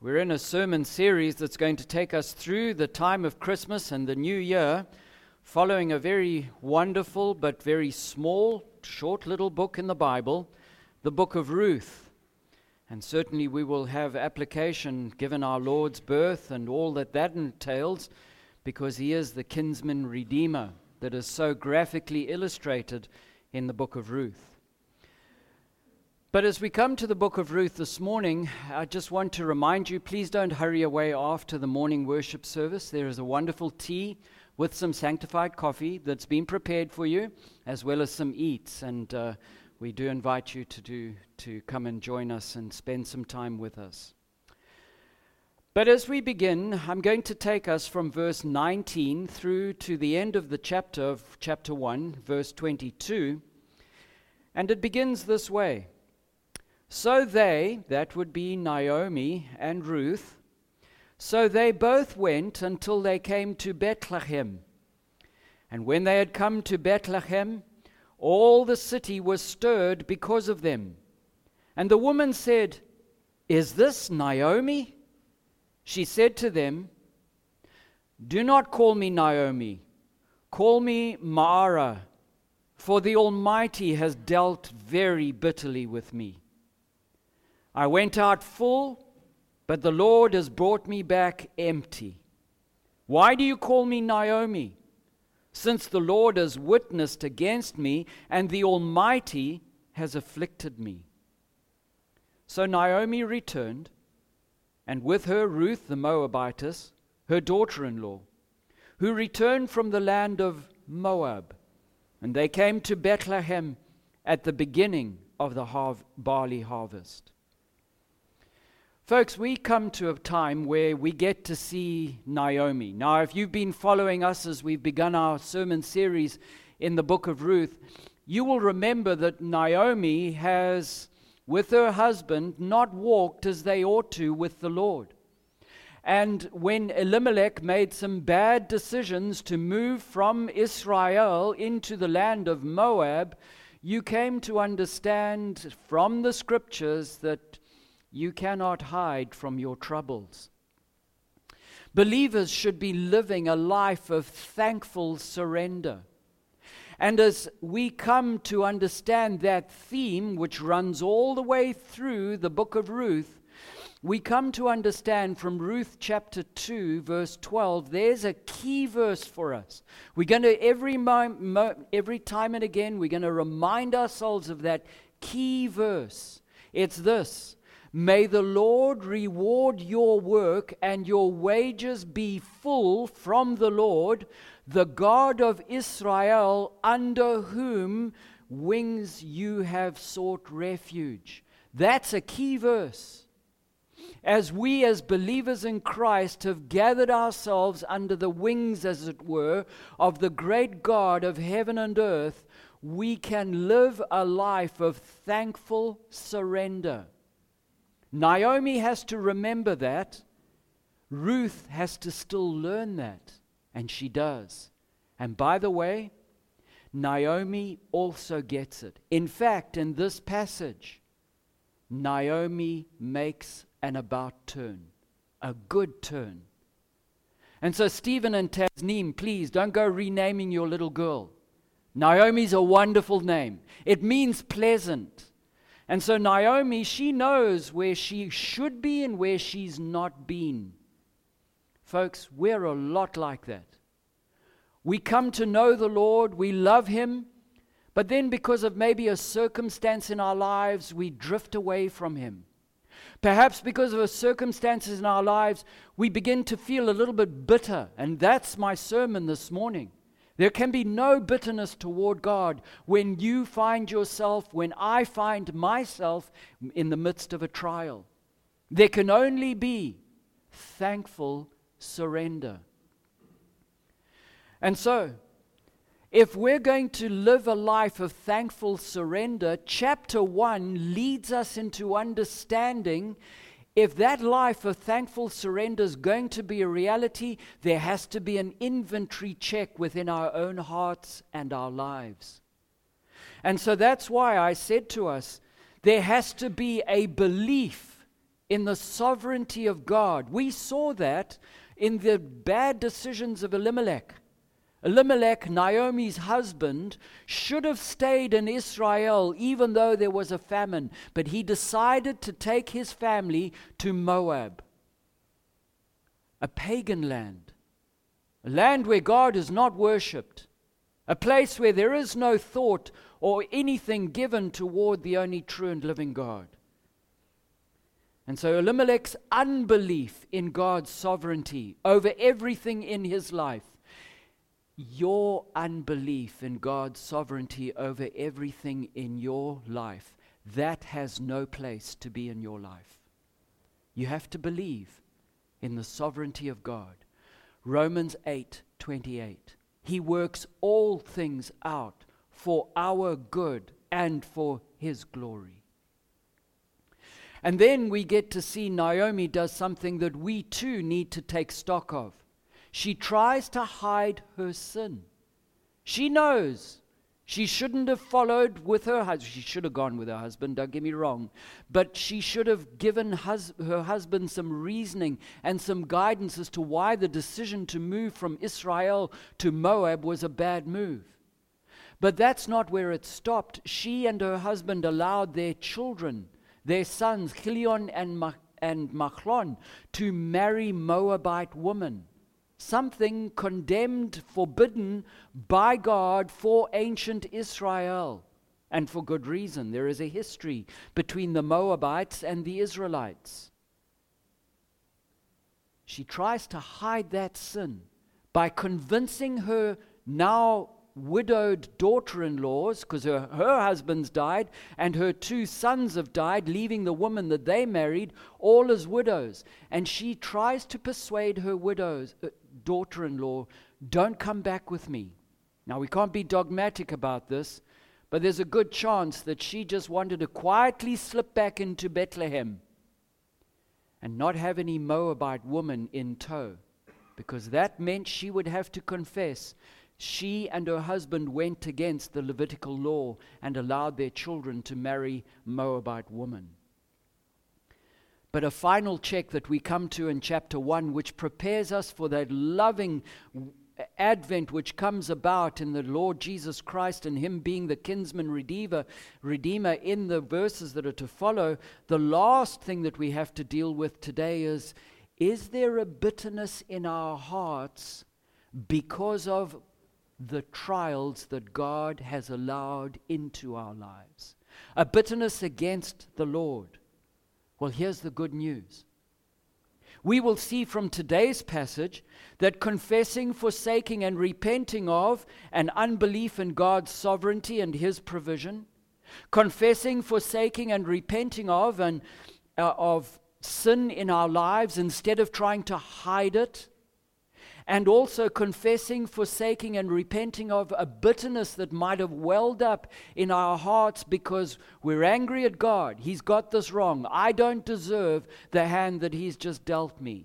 We're in a sermon series that's going to take us through the time of Christmas and the New Year, following a very wonderful but very small, short little book in the Bible, the book of Ruth. And certainly we will have application given our Lord's birth and all that entails, because he is the kinsman redeemer that is so graphically illustrated in the book of Ruth. But as we come to the book of Ruth this morning, I just want to remind you, please don't hurry away after the morning worship service. There is a wonderful tea with some sanctified coffee that's been prepared for you, as well as some eats. And we do invite you to come and join us and spend some time with us. But as we begin, I'm going to take us from verse 19 through to the end of the chapter 1, verse 22. And it begins this way. So they, that would be Naomi and Ruth, so they both went until they came to Bethlehem. And when they had come to Bethlehem, all the city was stirred because of them. And the woman said, "Is this Naomi?" She said to them, "Do not call me Naomi, call me Mara, for the Almighty has dealt very bitterly with me. I went out full, but the Lord has brought me back empty. Why do you call me Naomi, since the Lord has witnessed against me, and the Almighty has afflicted me?" So Naomi returned, and with her Ruth the Moabitess, her daughter-in-law, who returned from the land of Moab. And they came to Bethlehem at the beginning of the barley harvest. Folks, we come to a time where we get to see Naomi. Now, if you've been following us as we've begun our sermon series in the book of Ruth, you will remember that Naomi has, with her husband, not walked as they ought to with the Lord. And when Elimelech made some bad decisions to move from Israel into the land of Moab, you came to understand from the scriptures that you cannot hide from your troubles. Believers should be living a life of thankful surrender. And as we come to understand that theme, which runs all the way through the book of Ruth, we come to understand from Ruth chapter 2, verse 12, there's a key verse for us. We're going to, every time and again, we're going to remind ourselves of that key verse. It's this: "May the Lord reward your work and your wages be full from the Lord, the God of Israel, under whom wings you have sought refuge." That's a key verse. As we as believers in Christ have gathered ourselves under the wings, as it were, of the great God of heaven and earth, we can live a life of thankful surrender. Naomi has to remember that. Ruth has to still learn that. And she does. And by the way, Naomi also gets it. In fact, in this passage, Naomi makes an about turn. A good turn. And so Stephen and Tasneem, please don't go renaming your little girl. Naomi's a wonderful name. It means pleasant. And so Naomi, she knows where she should be and where she's not been. Folks, we're a lot like that. We come to know the Lord, we love Him, but then because of maybe a circumstance in our lives, we drift away from Him. Perhaps because of a circumstances in our lives, we begin to feel a little bit bitter, and that's my sermon this morning. There can be no bitterness toward God when you find yourself, when I find myself in the midst of a trial. There can only be thankful surrender. And so, if we're going to live a life of thankful surrender, chapter 1 leads us into understanding if that life of thankful surrender is going to be a reality, there has to be an inventory check within our own hearts and our lives. And so that's why I said to us, there has to be a belief in the sovereignty of God. We saw that in the bad decisions of Elimelech. Elimelech, Naomi's husband, should have stayed in Israel even though there was a famine, but he decided to take his family to Moab, a pagan land, a land where God is not worshipped, a place where there is no thought or anything given toward the only true and living God. And so Elimelech's unbelief in God's sovereignty over everything in his life, your unbelief in God's sovereignty over everything in your life, that has no place to be in your life. You have to believe in the sovereignty of God. Romans 8:28. He works all things out for our good and for his glory. And then we get to see Naomi does something that we too need to take stock of. She tries to hide her sin. She knows she shouldn't have followed with her husband. She should have gone with her husband, don't get me wrong. But she should have given her husband some reasoning and some guidance as to why the decision to move from Israel to Moab was a bad move. But that's not where it stopped. She and her husband allowed their children, their sons, Chilion and Machlon, to marry Moabite women. Something condemned, forbidden by God for ancient Israel. And for good reason. There is a history between the Moabites and the Israelites. She tries to hide that sin by convincing her now widowed daughter-in-laws, because her husbands died and her 2 sons have died, leaving the woman that they married all as widows. And she tries to persuade her daughter-in-law, don't come back with me. Now, we can't be dogmatic about this, but there's a good chance that she just wanted to quietly slip back into Bethlehem and not have any Moabite woman in tow, because that meant she would have to confess she and her husband went against the Levitical law and allowed their children to marry Moabite women. But a final check that we come to in chapter 1, which prepares us for that loving advent which comes about in the Lord Jesus Christ and him being the kinsman redeemer in the verses that are to follow. The last thing that we have to deal with today is there a bitterness in our hearts because of the trials that God has allowed into our lives? A bitterness against the Lord. Well, here's the good news. We will see from today's passage that confessing, forsaking, and repenting of an unbelief in God's sovereignty and his provision, confessing, forsaking, and repenting of sin in our lives instead of trying to hide it, and also confessing, forsaking, and repenting of a bitterness that might have welled up in our hearts because we're angry at God. He's got this wrong. I don't deserve the hand that he's just dealt me.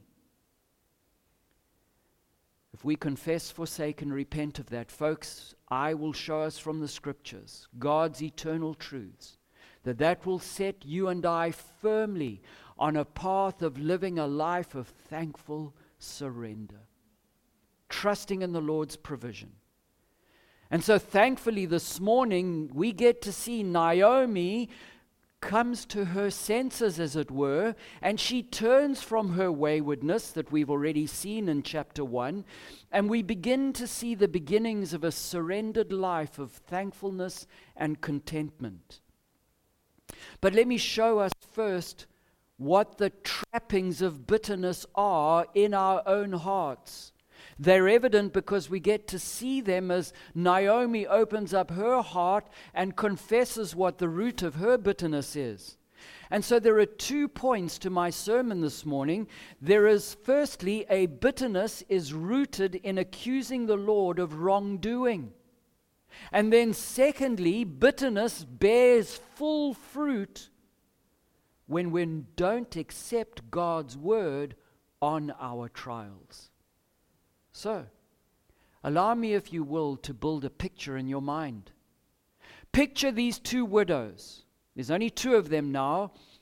If we confess, forsake, and repent of that, folks, I will show us from the Scriptures, God's eternal truths, that will set you and I firmly on a path of living a life of thankful surrender, trusting in the Lord's provision. And so thankfully this morning we get to see Naomi comes to her senses, as it were, and she turns from her waywardness that we've already seen in chapter 1, and we begin to see the beginnings of a surrendered life of thankfulness and contentment. But let me show us first what the trappings of bitterness are in our own hearts. They're evident because we get to see them as Naomi opens up her heart and confesses what the root of her bitterness is. And so there are 2 points to my sermon this morning. There is, firstly, a bitterness is rooted in accusing the Lord of wrongdoing. And then secondly, bitterness bears full fruit when we don't accept God's word on our trials. So, allow me, if you will, to build a picture in your mind. Picture these 2 widows. There's only 2 of them now.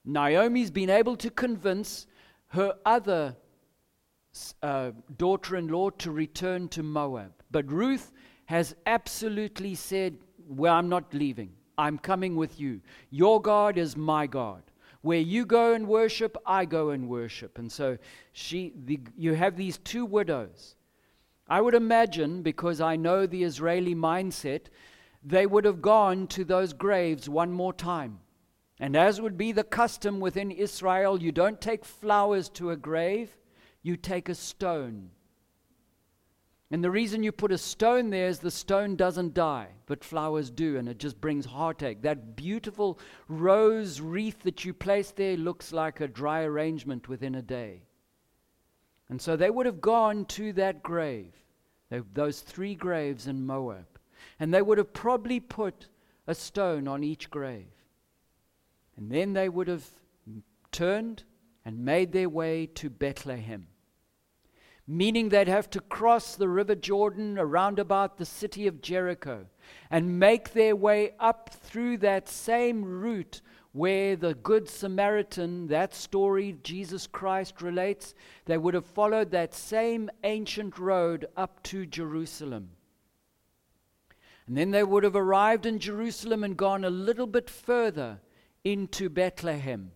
Naomi's been able to convince her other daughter-in-law to return to Moab. But Ruth has absolutely said, well, I'm not leaving. I'm coming with you. Your God is my God. Where you go and worship, I go and worship. And so you have these two widows. I would imagine, because I know the Israeli mindset, they would have gone to those graves one more time. And as would be the custom within Israel, you don't take flowers to a grave, you take a stone. And the reason you put a stone there is the stone doesn't die, but flowers do, and it just brings heartache. That beautiful rose wreath that you place there looks like a dry arrangement within a day. And so they would have gone to that grave, those 3 graves in Moab, and they would have probably put a stone on each grave. And then they would have turned and made their way to Bethlehem, meaning they'd have to cross the river Jordan around about the city of Jericho and make their way up through that same route where the Good Samaritan, that story Jesus Christ relates, they would have followed that same ancient road up to Jerusalem. And then they would have arrived in Jerusalem and gone a little bit further into Bethlehem.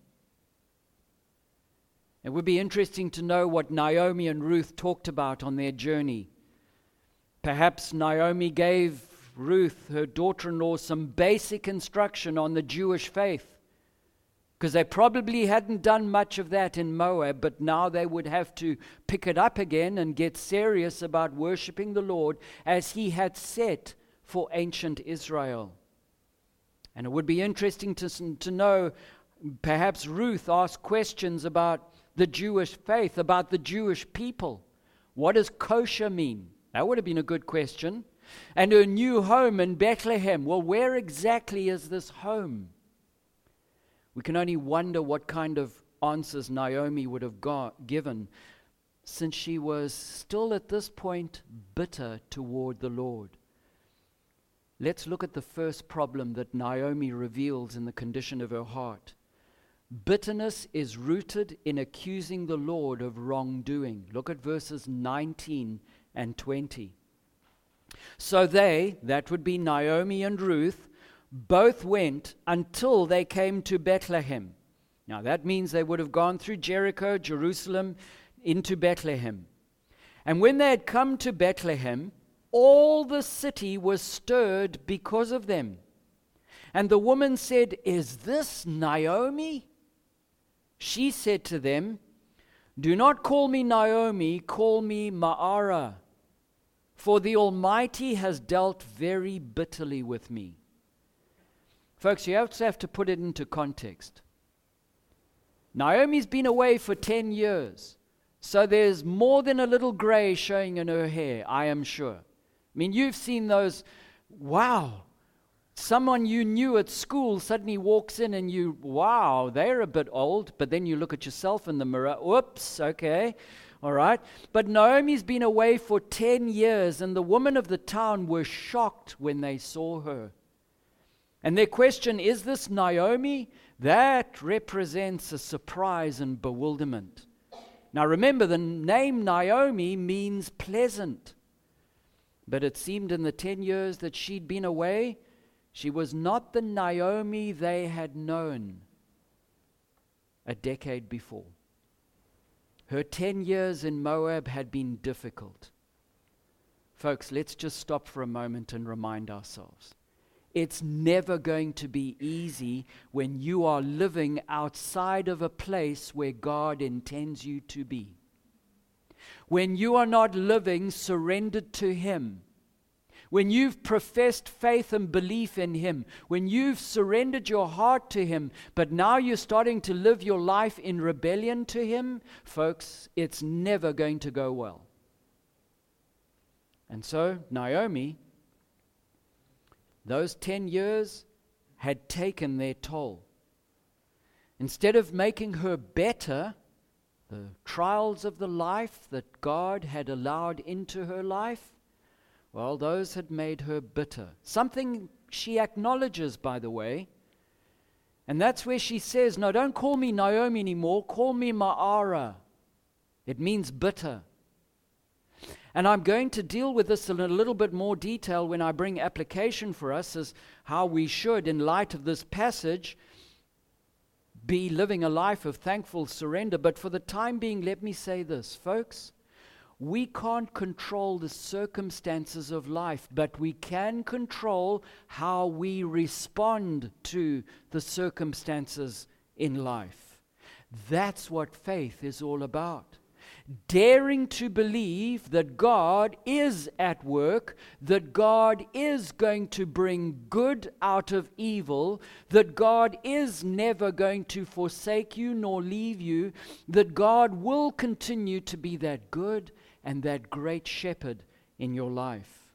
It would be interesting to know what Naomi and Ruth talked about on their journey. Perhaps Naomi gave Ruth, her daughter-in-law, some basic instruction on the Jewish faith, because they probably hadn't done much of that in Moab, but now they would have to pick it up again and get serious about worshiping the Lord as He had set for ancient Israel. And it would be interesting to know, perhaps Ruth asked questions about the Jewish faith, about the Jewish people. What does kosher mean? That would have been a good question. And her new home in Bethlehem. Well, where exactly is this home? We can only wonder what kind of answers Naomi would have given, since she was still at this point bitter toward the Lord. Let's look at the first problem that Naomi reveals in the condition of her heart. Bitterness is rooted in accusing the Lord of wrongdoing. Look at verses 19 and 20. So they, that would be Naomi and Ruth, both went until they came to Bethlehem. Now that means they would have gone through Jericho, Jerusalem, into Bethlehem. And when they had come to Bethlehem, all the city was stirred because of them. And the woman said, "Is this Naomi?" She said to them, "Do not call me Naomi, call me Ma'ara, for the Almighty has dealt very bitterly with me." Folks, you also have to put it into context. Naomi's been away for 10 years, so there's more than a little gray showing in her hair, I am sure. I mean, you've seen those, wow, someone you knew at school suddenly walks in and you, wow, they're a bit old, but then you look at yourself in the mirror, whoops, okay, all right. But Naomi's been away for 10 years, and the women of the town were shocked when they saw her. And their question, is this Naomi? That represents a surprise and bewilderment. Now remember, the name Naomi means pleasant. But it seemed in the 10 years that she'd been away, she was not the Naomi they had known a decade before. Her 10 years in Moab had been difficult. Folks, let's just stop for a moment and remind ourselves. It's never going to be easy when you are living outside of a place where God intends you to be. When you are not living surrendered to Him, when you've professed faith and belief in Him, when you've surrendered your heart to Him, but now you're starting to live your life in rebellion to Him, folks, it's never going to go well. And so, Naomi, those 10 years had taken their toll. Instead of making her better, the trials of the life that God had allowed into her life, well, those had made her bitter. Something she acknowledges, by the way. And that's where she says, no, don't call me Naomi anymore, call me Ma'ara. It means bitter. And I'm going to deal with this in a little bit more detail when I bring application for us as how we should, in light of this passage, be living a life of thankful surrender. But for the time being, let me say this, folks. We can't control the circumstances of life, but we can control how we respond to the circumstances in life. That's what faith is all about. Daring to believe that God is at work, that God is going to bring good out of evil, that God is never going to forsake you nor leave you, that God will continue to be that good and that great shepherd in your life.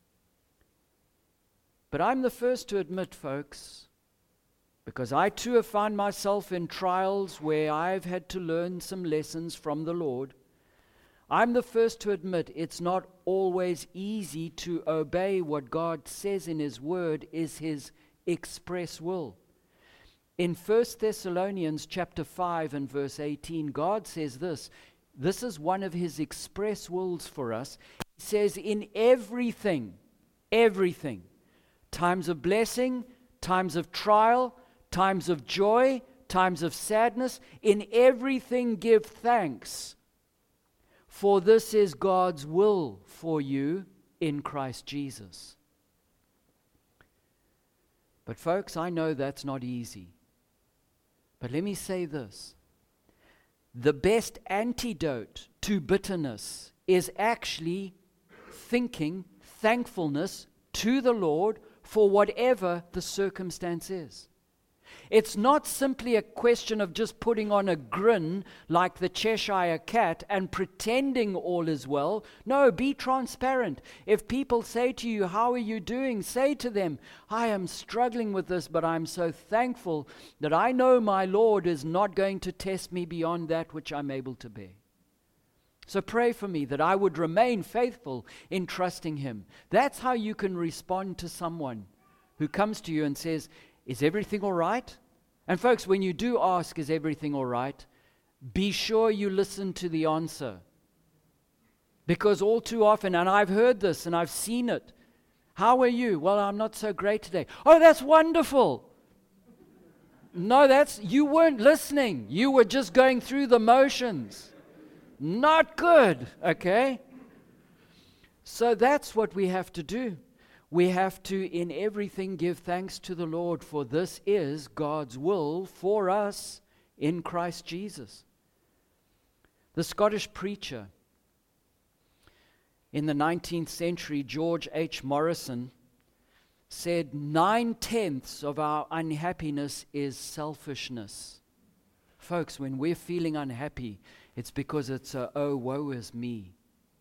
But I'm the first to admit, folks, because I too have found myself in trials where I've had to learn some lessons from the Lord. I'm the first to admit it's not always easy to obey what God says in His Word is His express will. In 1 Thessalonians chapter 5 and verse 18, God says this. This is one of His express wills for us. He says, in everything, times of blessing, times of trial, times of joy, times of sadness, in everything give thanks. For this is God's will for you in Christ Jesus. But folks, I know that's not easy. But let me say this. The best antidote to bitterness is actually thinking thankfulness to the Lord for whatever the circumstance is. It's not simply a question of just putting on a grin like the Cheshire cat and pretending all is well. No, be transparent. If people say to you, how are you doing? Say to them, I am struggling with this, but I'm so thankful that I know my Lord is not going to test me beyond that which I'm able to bear. So pray for me that I would remain faithful in trusting Him. That's how you can respond to someone who comes to you and says, is everything all right? And folks, when you do ask, is everything all right? Be sure you listen to the answer. Because all too often, and I've heard this and I've seen it. How are you? Well, I'm not so great today. Oh, that's wonderful. No, you weren't listening. You were just going through the motions. Not good, okay? So that's what we have to do. We have to, in everything, give thanks to the Lord, for this is God's will for us in Christ Jesus. The Scottish preacher in the 19th century, George H. Morrison, said 9/10 of our unhappiness is selfishness. Folks, when we're feeling unhappy, it's because it's oh, woe is me.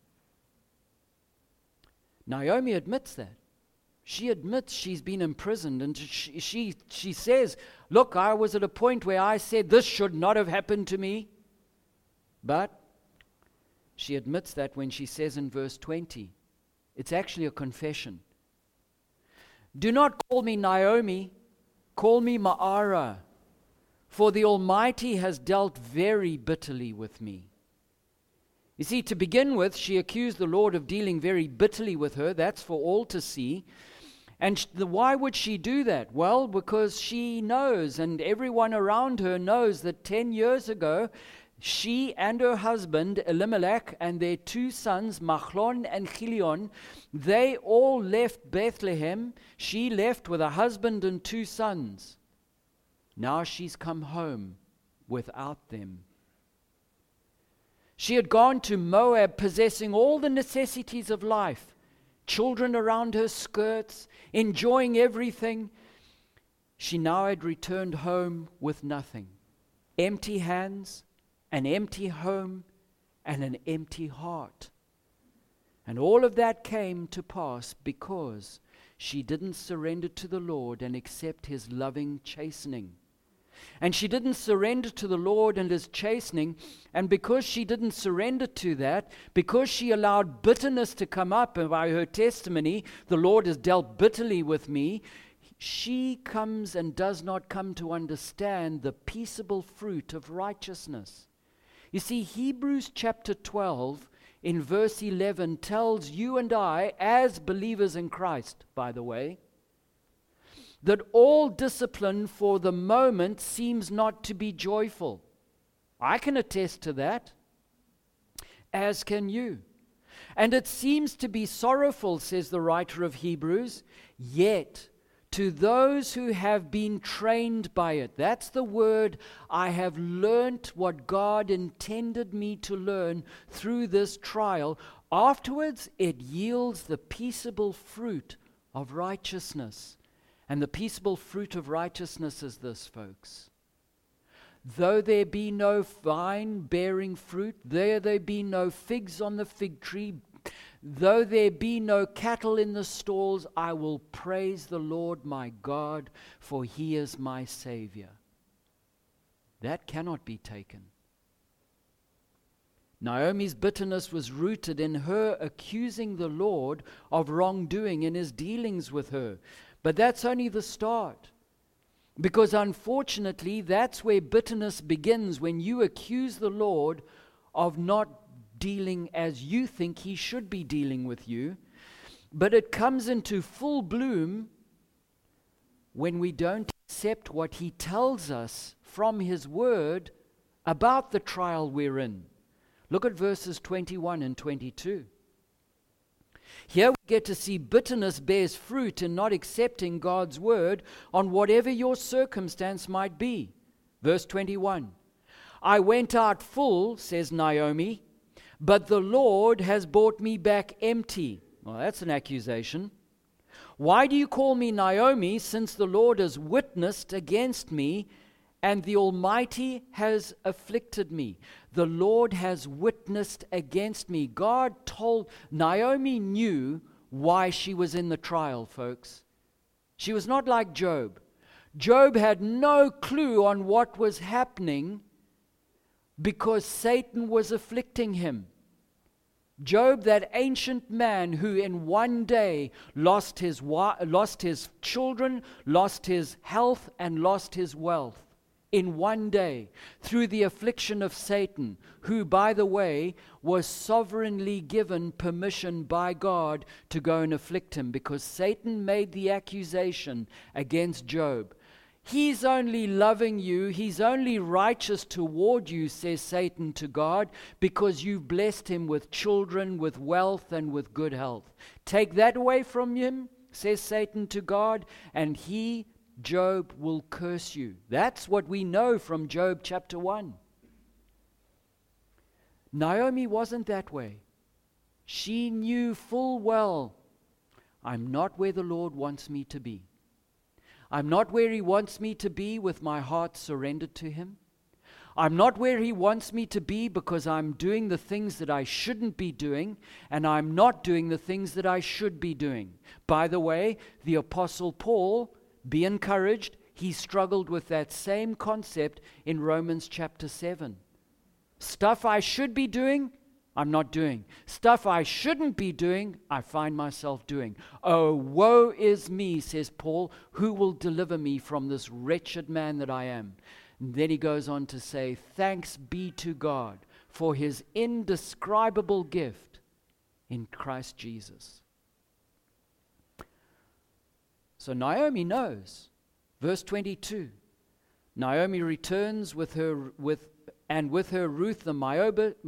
Naomi admits that. She admits she's been imprisoned, and she says, look, I was at a point where I said this should not have happened to me. But she admits that when she says in verse 20, it's actually a confession. Do not call me Naomi, call me Ma'ara, for the Almighty has dealt very bitterly with me. You see, to begin with, she accused the Lord of dealing very bitterly with her. That's for all to see. And why would she do that? Well, because she knows, and everyone around her knows, that 10 years ago, she and her husband, Elimelech, and their 2 sons, Machlon and Chilion, they all left Bethlehem. She left with a husband and 2 sons. Now she's come home without them. She had gone to Moab possessing all the necessities of life. Children around her skirts, enjoying everything. She now had returned home with nothing. Empty hands, an empty home, and an empty heart. And all of that came to pass because she didn't surrender to the Lord and accept His loving chastening. And she didn't surrender to the Lord and His chastening, and because she didn't surrender to that, because she allowed bitterness to come up, and by her testimony, the Lord has dealt bitterly with me, she comes and does not come to understand the peaceable fruit of righteousness. You see, Hebrews chapter 12 in verse 11 tells you and I, as believers in Christ, by the way, that all discipline for the moment seems not to be joyful. I can attest to that, as can you. And it seems to be sorrowful, says the writer of Hebrews, yet to those who have been trained by it. That's the word. I have learnt what God intended me to learn through this trial. Afterwards, it yields the peaceable fruit of righteousness. And the peaceable fruit of righteousness is this, folks. Though there be no vine bearing fruit, there be no figs on the fig tree, though there be no cattle in the stalls, I will praise the Lord my God, for he is my Savior. That cannot be taken. Naomi's bitterness was rooted in her accusing the Lord of wrongdoing in his dealings with her. But that's only the start. Because unfortunately, that's where bitterness begins, when you accuse the Lord of not dealing as you think he should be dealing with you. But it comes into full bloom when we don't accept what he tells us from his word about the trial we're in. Look at verses 21 and 22. Here we get to see bitterness bears fruit in not accepting God's word on whatever your circumstance might be. Verse 21. I went out full, says Naomi, but the Lord has brought me back empty. Well, that's an accusation. Why do you call me Naomi, since the Lord has witnessed against me and the Almighty has afflicted me? The Lord has witnessed against me. God told, Naomi knew why she was in the trial, folks. She was not like Job. Job had no clue on what was happening because Satan was afflicting him. Job, that ancient man who in one day lost his children, lost his health, and lost his wealth. In one day, through the affliction of Satan, who, by the way, was sovereignly given permission by God to go and afflict him, because Satan made the accusation against Job. He's only loving you, he's only righteous toward you, says Satan to God, because you've blessed him with children, with wealth, and with good health. Take that away from him, says Satan to God, and Job will curse you. That's what we know from Job chapter 1. Naomi wasn't that way. She knew full well, I'm not where the Lord wants me to be. I'm not where he wants me to be with my heart surrendered to him. I'm not where he wants me to be because I'm doing the things that I shouldn't be doing, and I'm not doing the things that I should be doing. By the way, the Apostle Paul, be encouraged, he struggled with that same concept in Romans chapter 7. Stuff I should be doing, I'm not doing. Stuff I shouldn't be doing, I find myself doing. Oh, woe is me, says Paul, who will deliver me from this wretched man that I am? And then he goes on to say, thanks be to God for his indescribable gift in Christ Jesus. So Naomi knows. Verse 22. Naomi returns with her Ruth the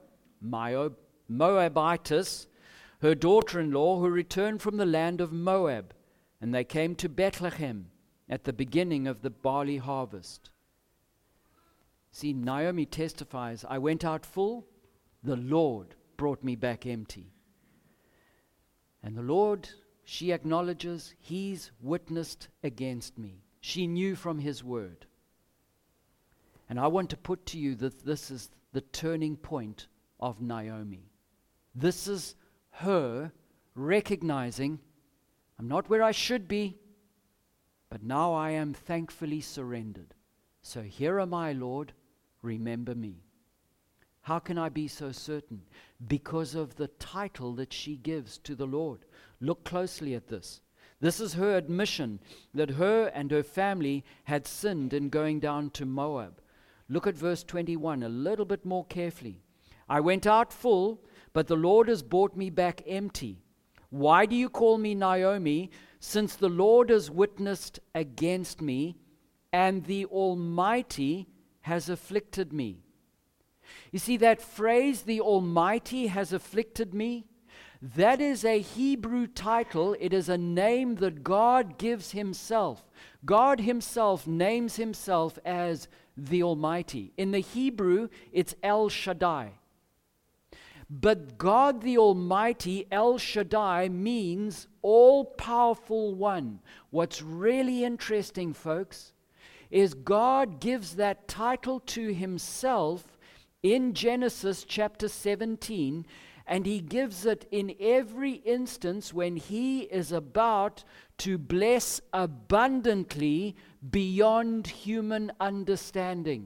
Moabitess, her daughter-in-law, who returned from the land of Moab, and they came to Bethlehem at the beginning of the barley harvest. See, Naomi testifies, I went out full, the Lord brought me back empty. And the Lord, she acknowledges, he's witnessed against me. She knew from his word. And I want to put to you that this is the turning point of Naomi. This is her recognizing, I'm not where I should be, but now I am thankfully surrendered. So here am I, Lord, remember me. How can I be so certain? Because of the title that she gives to the Lord. Look closely at this. This is her admission that her and her family had sinned in going down to Moab. Look at verse 21 a little bit more carefully. I went out full, but the Lord has brought me back empty. Why do you call me Naomi, since the Lord has witnessed against me, and the Almighty has afflicted me? You see that phrase, the Almighty has afflicted me? That is a Hebrew title. It is a name that God gives himself. God himself names himself as the Almighty. In the Hebrew, it's El Shaddai. But God the Almighty, El Shaddai, means all-powerful one. What's really interesting, folks, is God gives that title to himself in Genesis chapter 17, and he gives it in every instance when he is about to bless abundantly beyond human understanding.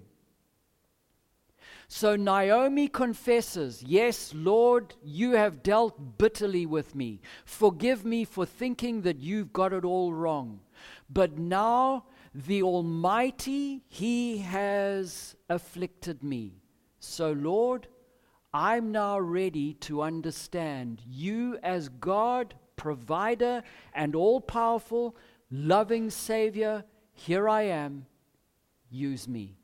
So Naomi confesses, yes, Lord, you have dealt bitterly with me. Forgive me for thinking that you've got it all wrong. But now the Almighty, he has afflicted me. So Lord, I'm now ready to understand you as God, provider, and all-powerful, loving Savior. Here I am. Use me.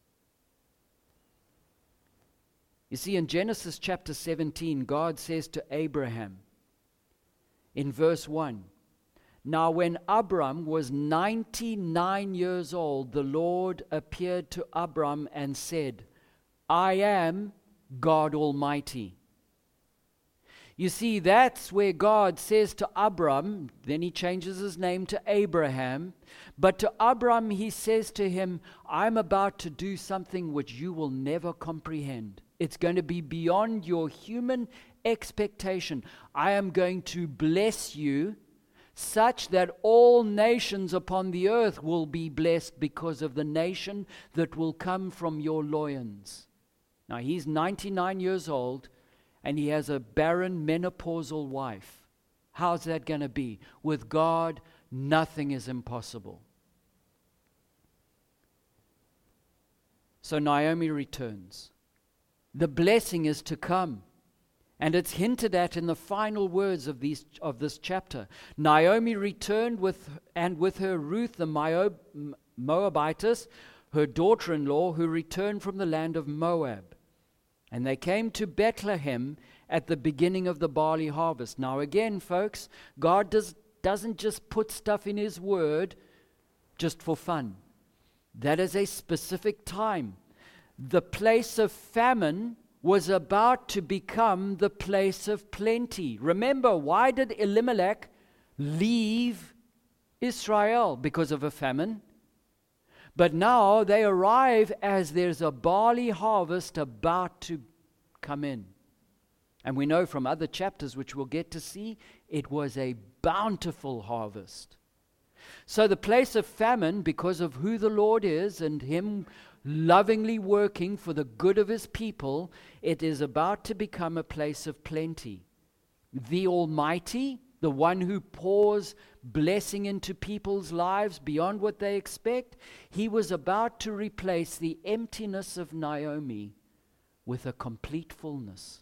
You see, in Genesis chapter 17, God says to Abraham, in verse 1, now when Abram was 99 years old, the Lord appeared to Abram and said, I am God Almighty. You see, that's where God says to Abram, then he changes his name to Abraham, but to Abram he says to him, I'm about to do something which you will never comprehend. It's going to be beyond your human expectation. I am going to bless you such that all nations upon the earth will be blessed because of the nation that will come from your loins. Now, he's 99 years old, and he has a barren menopausal wife. How's that going to be? With God, nothing is impossible. So Naomi returns. The blessing is to come, and it's hinted at in the final words of this chapter. Naomi returned with her Ruth the Moabitess, her daughter-in-law, who returned from the land of Moab. And they came to Bethlehem at the beginning of the barley harvest. Now again, folks, God doesn't just put stuff in his word just for fun. That is a specific time. The place of famine was about to become the place of plenty. Remember, why did Elimelech leave Israel? Because of a famine. But now they arrive as there's a barley harvest about to come in. And we know from other chapters, which we'll get to see, it was a bountiful harvest. So the place of famine, because of who the Lord is and him lovingly working for the good of his people, it is about to become a place of plenty. The Almighty, the one who pours blessing into people's lives beyond what they expect, he was about to replace the emptiness of Naomi with a complete fullness.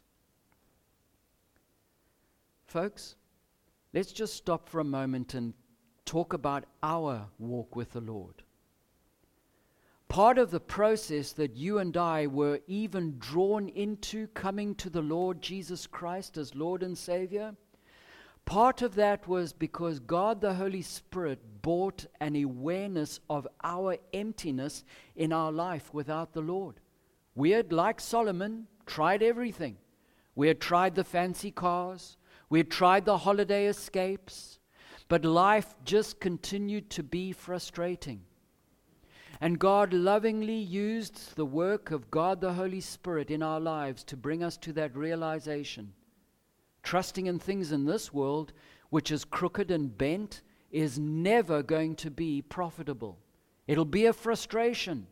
Folks, let's just stop for a moment and talk about our walk with the Lord. Part of the process that you and I were even drawn into coming to the Lord Jesus Christ as Lord and Savior, part of that was because God the Holy Spirit brought an awareness of our emptiness in our life without the Lord. We had, like Solomon, tried everything. We had tried the fancy cars. We had tried the holiday escapes. But life just continued to be frustrating. And God lovingly used the work of God the Holy Spirit in our lives to bring us to that realization. Trusting in things in this world, which is crooked and bent, is never going to be profitable. It'll be a frustration.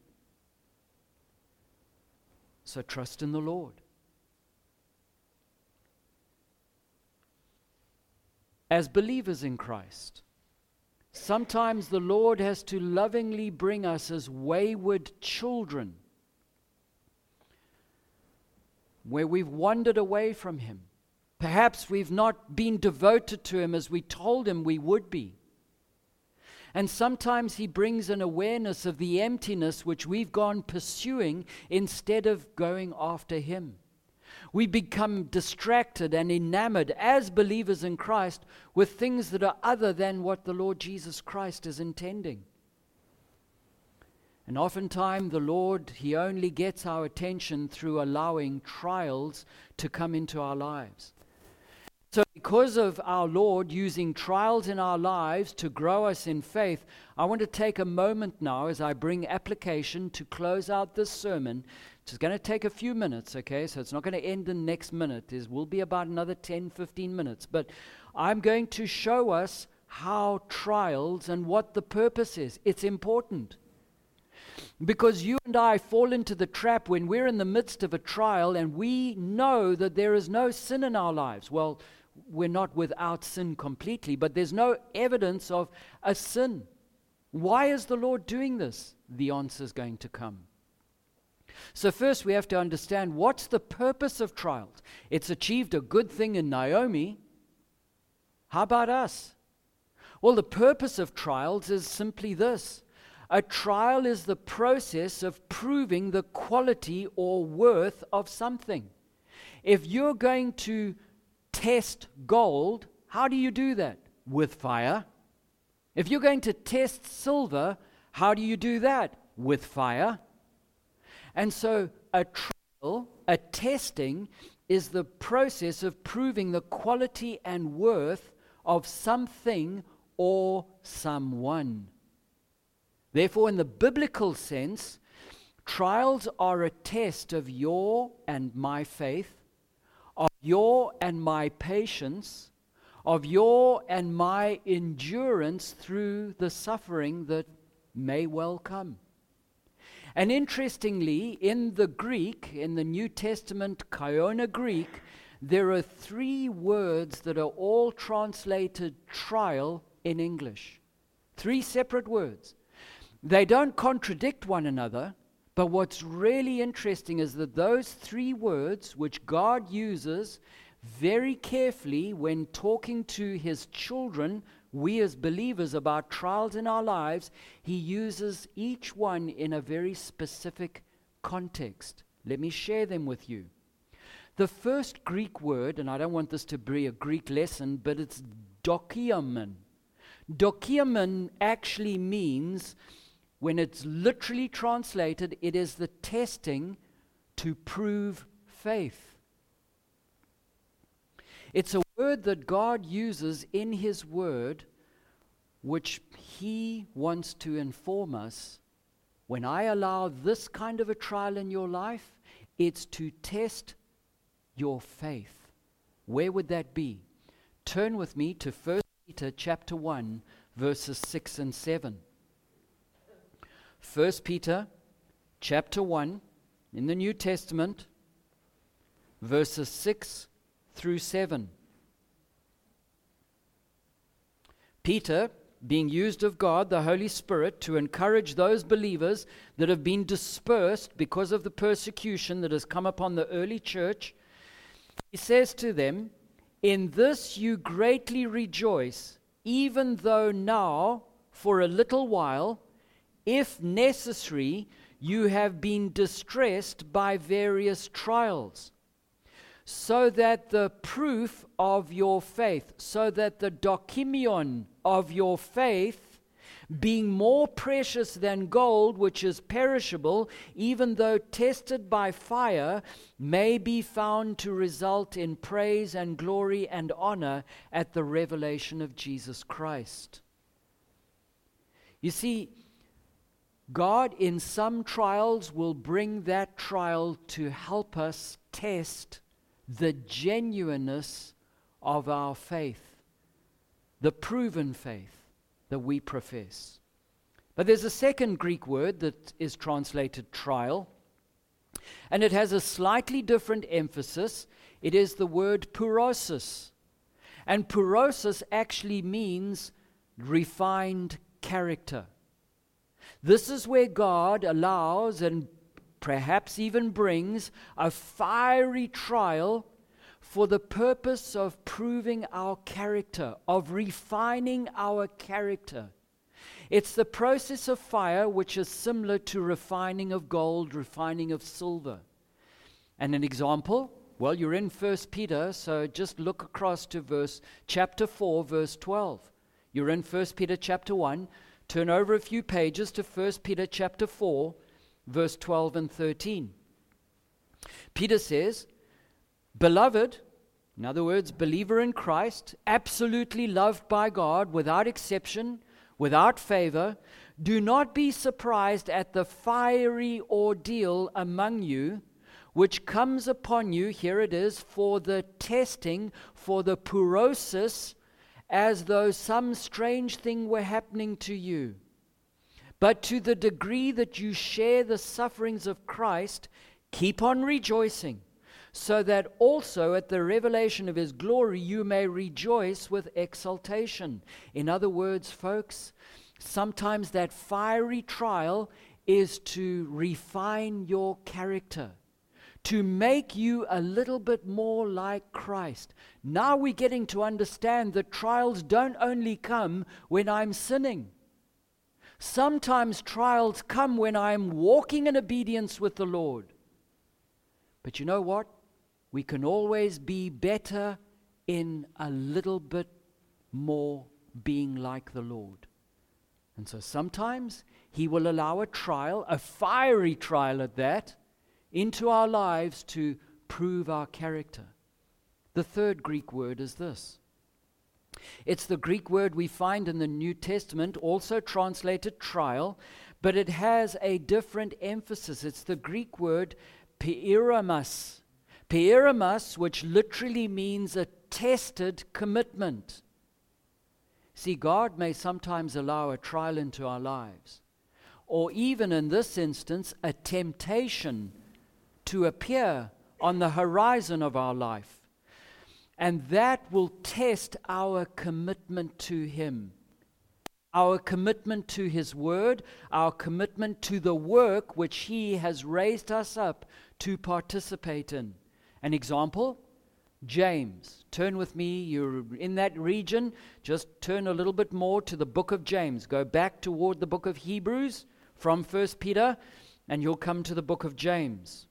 So trust in the Lord. As believers in Christ, Sometimes the Lord has to lovingly bring us as wayward children, where we've wandered away from Him. Perhaps we've not been devoted to Him as we told Him we would be. And sometimes He brings an awareness of the emptiness which we've gone pursuing instead of going after Him. We become distracted and enamored as believers in Christ with things that are other than what the Lord Jesus Christ is intending. And oftentimes the Lord, He only gets our attention through allowing trials to come into our lives. So because of our Lord using trials in our lives to grow us in faith, I want to take a moment now as I bring application to close out this sermon. It's going to take a few minutes, okay? So it's not going to end in the next minute. It will be about another 10, 15 minutes. But I'm going to show us how trials and what the purpose is. It's important. Because you and I fall into the trap when we're in the midst of a trial and we know that there is no sin in our lives. Well, we're not without sin completely, but there's no evidence of a sin. Why is the Lord doing this? The answer is going to come. So first we have to understand what's the purpose of trials. It's achieved a good thing in Naomi. How about us? Well, the purpose of trials is simply this. A trial is the process of proving the quality or worth of something. If you're going to test gold, how do you do that? With fire. If you're going to test silver, how do you do that? With fire. And so a trial, a testing, is the process of proving the quality and worth of something or someone. Therefore, in the biblical sense, trials are a test of your and my faith, of your and my patience, of your and my endurance through the suffering that may well come. And interestingly, in the Greek, in the New Testament Koine Greek, there are 3 words that are all translated trial in English. 3 separate words. They don't contradict one another, but what's really interesting is that those 3 words, which God uses very carefully when talking to His children, we as believers, about trials in our lives, He uses each one in a very specific context. Let me share them with you. The first Greek word, and I don't want this to be a Greek lesson, but it's dokiamen. Dokiamen actually means, when it's literally translated, it is the testing to prove faith. It's a word that God uses in His Word, which He wants to inform us. When I allow this kind of a trial in your life, it's to test your faith. Where would that be? Turn with me to 1 Peter chapter 1, verses 6 and 7. 1 Peter chapter 1 in the New Testament, verses 6 through 7. Peter, being used of God, the Holy Spirit, to encourage those believers that have been dispersed because of the persecution that has come upon the early church, he says to them, "In this you greatly rejoice, even though now, for a little while, if necessary, you have been distressed by various trials, so that the proof of your faith, so that the dokimion of your faith, being more precious than gold, which is perishable, even though tested by fire, may be found to result in praise and glory and honor at the revelation of Jesus Christ." You see, God in some trials will bring that trial to help us test the genuineness of our faith, the proven faith that we profess. But there's a second Greek word that is translated trial, and it has a slightly different emphasis. It is the word purosis. And purosis actually means refined character. This is where God allows and perhaps even brings a fiery trial for the purpose of proving our character, of refining our character. It's the process of fire which is similar to refining of gold, refining of silver. And an example, well, you're in 1 Peter, so just look across to chapter 4, verse 12. You're in 1 Peter chapter 1, turn over a few pages to 1 Peter chapter 4, verse 12 and 13. Peter says, "Beloved," in other words, believer in Christ, absolutely loved by God, without exception, without favor, do not be surprised at the fiery ordeal among you, which comes upon you, here it is, for the testing, for the purosis, as though some strange thing were happening to you. But to the degree that you share the sufferings of Christ, keep on rejoicing, so that also at the revelation of his glory you may rejoice with exultation." In other words, folks, sometimes that fiery trial is to refine your character, to make you a little bit more like Christ. Now we're getting to understand that trials don't only come when I'm sinning. Sometimes trials come when I'm walking in obedience with the Lord. But you know what? We can always be better in a little bit more being like the Lord. And so sometimes he will allow a trial, a fiery trial at that, into our lives to prove our character. The third Greek word is this. It's the Greek word we find in the New Testament, also translated trial, but it has a different emphasis. It's the Greek word peiramas. Peiramas, which literally means a tested commitment. See, God may sometimes allow a trial into our lives, or even in this instance, a temptation to appear on the horizon of our life. And that will test our commitment to him, our commitment to his word, our commitment to the work which he has raised us up to participate in. An example, James. Turn with me, you're in that region, just turn a little bit more to the book of James. Go back toward the book of Hebrews from 1 Peter, and you'll come to the book of James.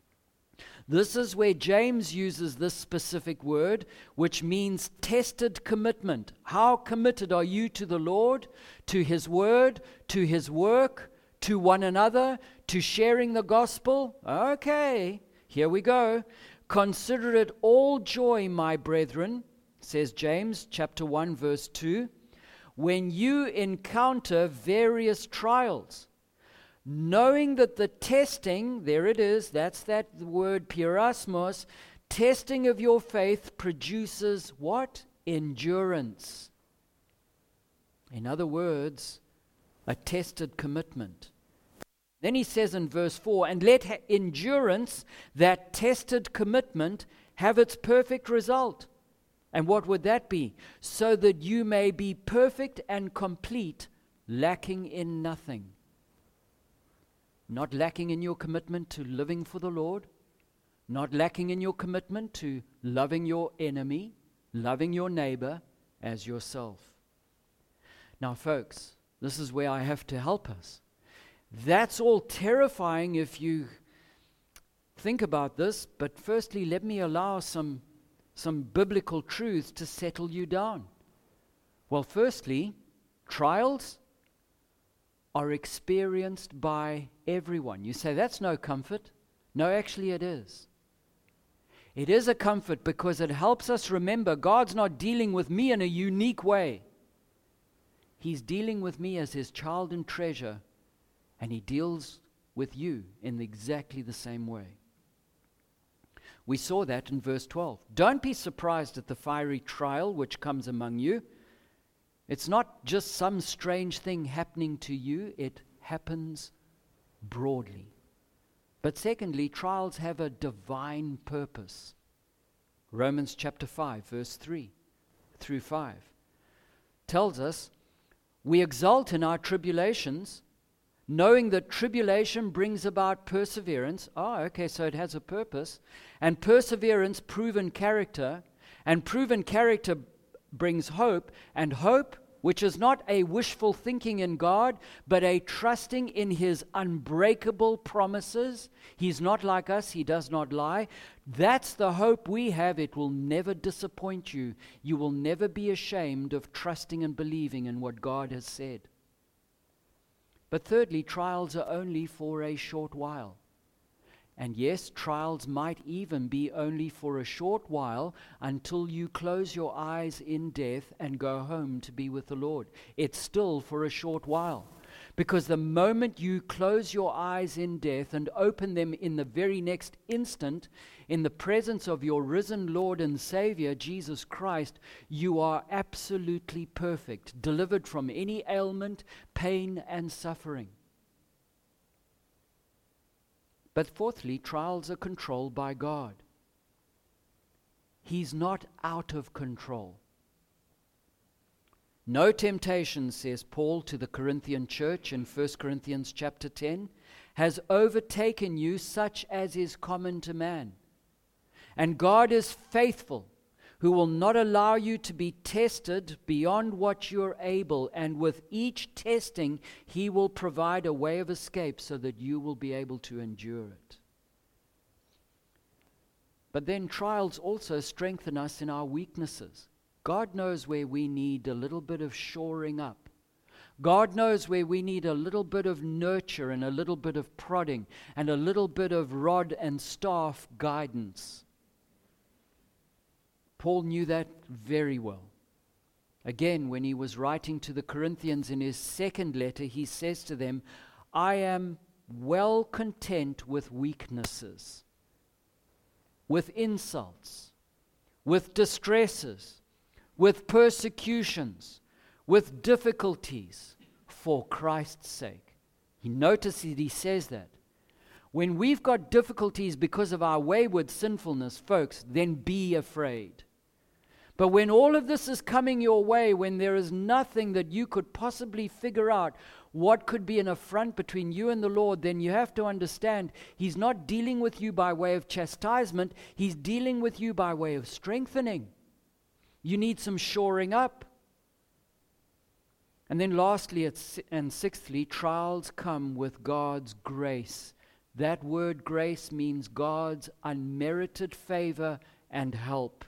This is where James uses this specific word, which means tested commitment. How committed are you to the Lord, to his word, to his work, to one another, to sharing the gospel? Okay, here we go. "Consider it all joy, my brethren," says James chapter 1 verse 2, "when you encounter various trials, knowing that the testing," there it is, that's that word peirasmos, "testing of your faith produces" what? Endurance. In other words, a tested commitment. Then he says in verse 4, "And let endurance, that tested commitment, have its perfect result." And what would that be? "So that you may be perfect and complete, lacking in nothing." Not lacking in your commitment to living for the Lord, not lacking in your commitment to loving your enemy, loving your neighbor as yourself. Now, folks, this is where I have to help us. That's all terrifying if you think about this, but firstly, let me allow some biblical truths to settle you down. Well, firstly, trials are experienced by everyone. You say, that's no comfort. No, actually it is. It is a comfort because it helps us remember God's not dealing with me in a unique way. He's dealing with me as his child and treasure, and he deals with you in exactly the same way. We saw that in verse 12. "Don't be surprised at the fiery trial which comes among you." It's not just some strange thing happening to you, it happens broadly. But secondly, trials have a divine purpose. Romans chapter 5, verse 3 through 5 tells us, We exult in our tribulations, knowing that tribulation brings about perseverance. Oh, okay, so it has a purpose. And perseverance, proven character. And proven character brings hope. And hope, which is not a wishful thinking in God, but a trusting in His unbreakable promises. He's not like us. He does not lie. That's the hope we have. It will never disappoint you. You will never be ashamed of trusting and believing in what God has said. But thirdly, trials are only for a short while. And yes, trials might even be only for a short while until you close your eyes in death and go home to be with the Lord. It's still for a short while. Because the moment you close your eyes in death and open them in the very next instant, in the presence of your risen Lord and Savior, Jesus Christ, you are absolutely perfect, delivered from any ailment, pain, and suffering. But fourthly, trials are controlled by God. He's not out of control. No temptation, says Paul to the Corinthian church in 1 Corinthians chapter 10, has overtaken you such as is common to man. And God is faithful, who will not allow you to be tested beyond what you're able, and with each testing, He will provide a way of escape so that you will be able to endure it. But then trials also strengthen us in our weaknesses. God knows where we need a little bit of shoring up. God knows where we need a little bit of nurture and a little bit of prodding and a little bit of rod and staff guidance. Paul knew that very well. Again, when he was writing to the Corinthians in his second letter, he says to them, I am well content with weaknesses, with insults, with distresses, with persecutions, with difficulties, for Christ's sake. He notices he says that. When we've got difficulties because of our wayward sinfulness, folks, then be afraid. But when all of this is coming your way, when there is nothing that you could possibly figure out what could be an affront between you and the Lord, then you have to understand He's not dealing with you by way of chastisement. He's dealing with you by way of strengthening. You need some shoring up. And then lastly and sixthly, trials come with God's grace. That word grace means God's unmerited favor and help.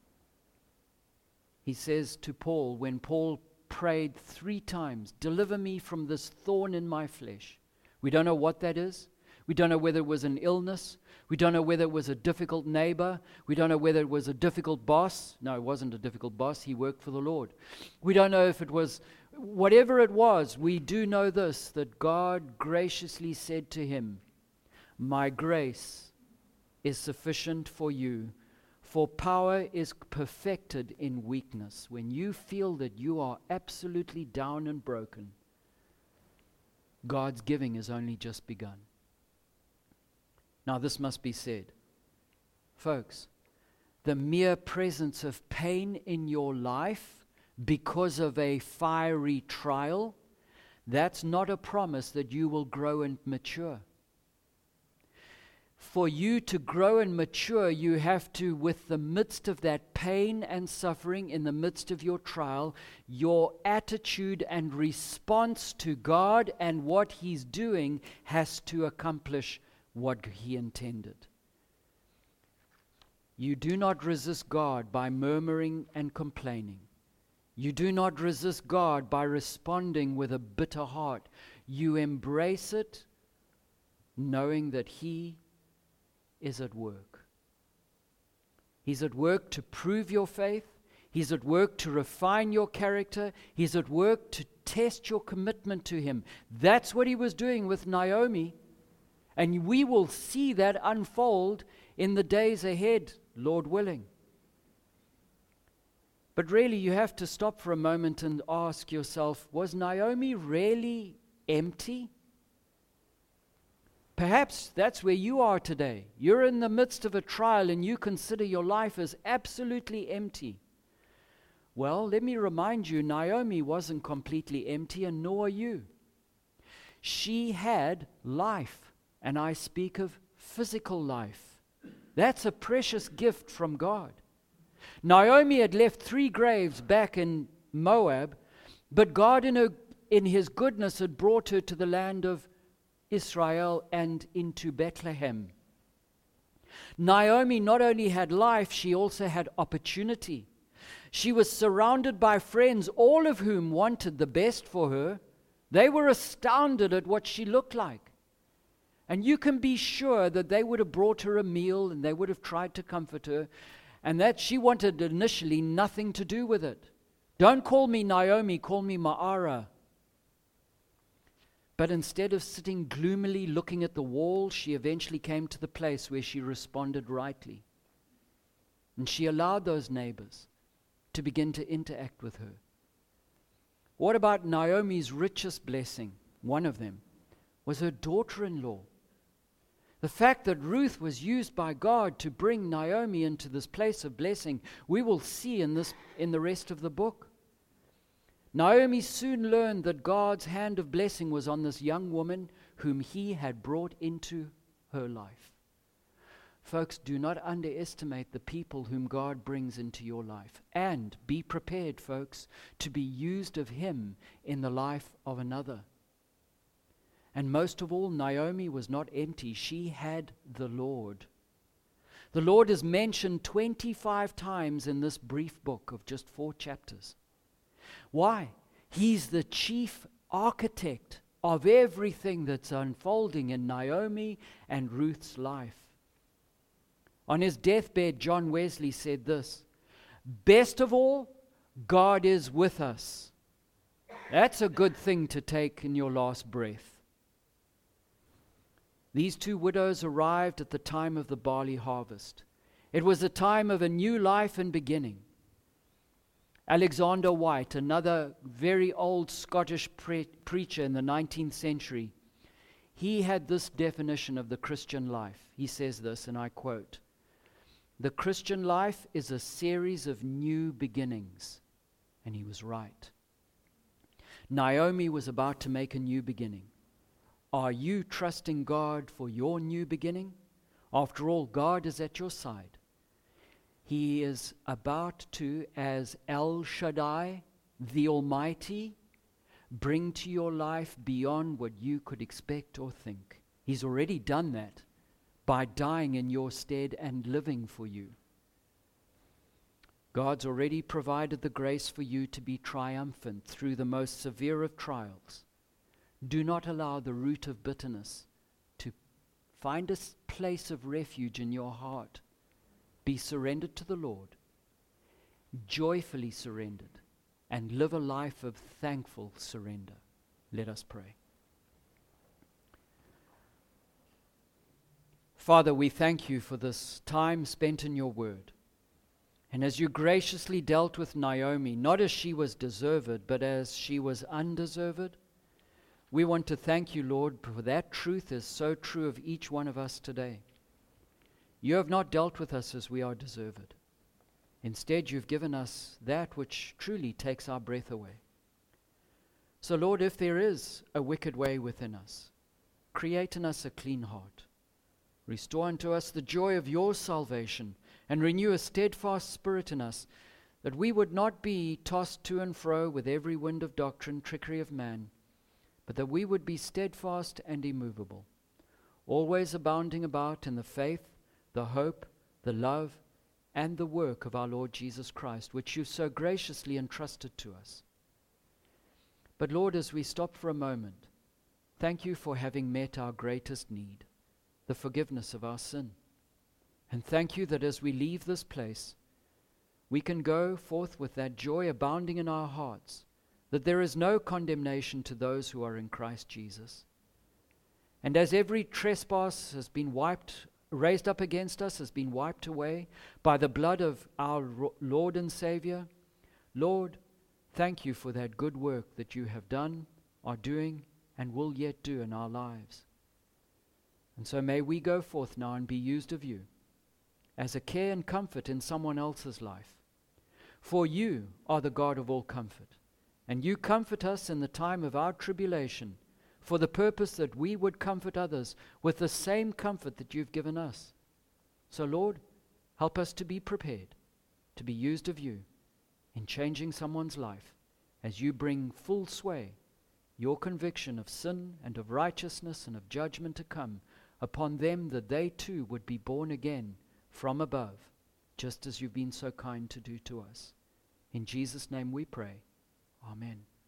He says to Paul, when Paul prayed 3 times, deliver me from this thorn in my flesh. We don't know what that is. We don't know whether it was an illness. We don't know whether it was a difficult neighbor. We don't know whether it was a difficult boss. No, it wasn't a difficult boss. He worked for the Lord. We don't know if it was, whatever it was, we do know this, that God graciously said to him, my grace is sufficient for you, for power is perfected in weakness. When you feel that you are absolutely down and broken, God's giving has only just begun. Now this must be said. Folks, the mere presence of pain in your life because of a fiery trial, that's not a promise that you will grow and mature. For you to grow and mature, you have to, with the midst of that pain and suffering, in the midst of your trial, your attitude and response to God and what He's doing has to accomplish what He intended. You do not resist God by murmuring and complaining. You do not resist God by responding with a bitter heart. You embrace it knowing that He is at work. He's at work to prove your faith. He's at work to refine your character. He's at work to test your commitment to Him. That's what He was doing with Naomi. And we will see that unfold in the days ahead, Lord willing. But really, you have to stop for a moment and ask yourself, was Naomi really empty? Perhaps that's where you are today. You're in the midst of a trial and you consider your life as absolutely empty. Well, let me remind you, Naomi wasn't completely empty, and nor are you. She had life, and I speak of physical life. That's a precious gift from God. Naomi had left 3 graves back in Moab, but God in His goodness had brought her to the land of Israel and into Bethlehem. Naomi not only had life, she also had opportunity. She was surrounded by friends, all of whom wanted the best for her. They were astounded at what she looked like. And you can be sure that they would have brought her a meal and they would have tried to comfort her, and that she wanted initially nothing to do with it. Don't call me Naomi, call me Ma'ara. But instead of sitting gloomily looking at the wall, she eventually came to the place where she responded rightly. And she allowed those neighbors to begin to interact with her. What about Naomi's richest blessing? One of them was her daughter-in-law. The fact that Ruth was used by God to bring Naomi into this place of blessing, we will see in the rest of the book. Naomi soon learned that God's hand of blessing was on this young woman whom He had brought into her life. Folks, do not underestimate the people whom God brings into your life. And be prepared, folks, to be used of Him in the life of another. And most of all, Naomi was not empty. She had the Lord. The Lord is mentioned 25 times in this brief book of just 4 chapters. Why? He's the chief architect of everything that's unfolding in Naomi and Ruth's life. On his deathbed, John Wesley said this: "Best of all, God is with us." That's a good thing to take in your last breath. These 2 widows arrived at the time of the barley harvest. It was a time of a new life and beginning. Alexander White, another very old Scottish preacher in the 19th century, he had this definition of the Christian life. He says this, and I quote, "The Christian life is a series of new beginnings." And he was right. Naomi was about to make a new beginning. Are you trusting God for your new beginning? After all, God is at your side. He is about to, as El Shaddai, the Almighty, bring to your life beyond what you could expect or think. He's already done that by dying in your stead and living for you. God's already provided the grace for you to be triumphant through the most severe of trials. Do not allow the root of bitterness to find a place of refuge in your heart. Be surrendered to the Lord, joyfully surrendered, and live a life of thankful surrender. Let us pray. Father, we thank you for this time spent in your word. And as you graciously dealt with Naomi, not as she was deserved, but as she was undeserved, we want to thank you, Lord, for that truth is so true of each one of us today. You have not dealt with us as we are deserved. Instead, you've given us that which truly takes our breath away. So, Lord, if there is a wicked way within us, create in us a clean heart. Restore unto us the joy of your salvation, and renew a steadfast spirit in us, that we would not be tossed to and fro with every wind of doctrine, trickery of man, but that we would be steadfast and immovable, always abounding about in the faith, the hope, the love, and the work of our Lord Jesus Christ, which you've so graciously entrusted to us. But Lord, as we stop for a moment, thank you for having met our greatest need, the forgiveness of our sin. And thank you that as we leave this place, we can go forth with that joy abounding in our hearts, that there is no condemnation to those who are in Christ Jesus. And as every trespass has been raised up against us, has been wiped away by the blood of our Lord and Savior, Lord, thank you for that good work that you have done, are doing, and will yet do in our lives. And so may we go forth now and be used of you as a care and comfort in someone else's life. For you are the God of all comfort, and you comfort us in the time of our tribulation, for the purpose that we would comfort others with the same comfort that you've given us. So, Lord, help us to be prepared, to be used of you in changing someone's life as you bring full sway your conviction of sin and of righteousness and of judgment to come upon them, that they too would be born again from above, just as you've been so kind to do to us. In Jesus' name we pray. Amen.